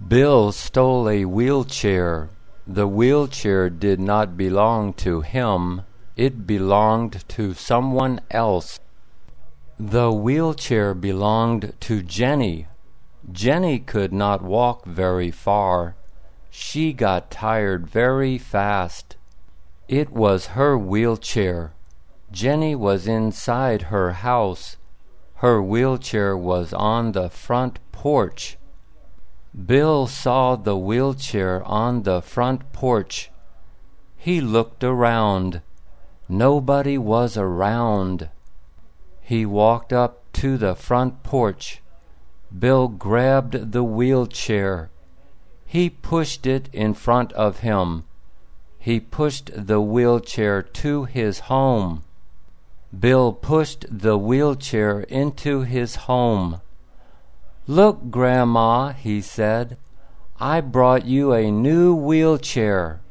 Bill stole a wheelchair. The wheelchair did not belong to him. It belonged to someone else. The wheelchair belonged to Jenny. Jenny could not walk very far. She got tired very fast. It was her wheelchair. Jenny was inside her house. Her wheelchair was on the front porch. Bill saw the wheelchair on the front porch. He looked around. Nobody was around. He walked up to the front porch. Bill grabbed the wheelchair. He pushed it in front of him. He pushed the wheelchair to his home. Bill pushed the wheelchair into his home. "Look, Grandma," he said, "I brought you a new wheelchair."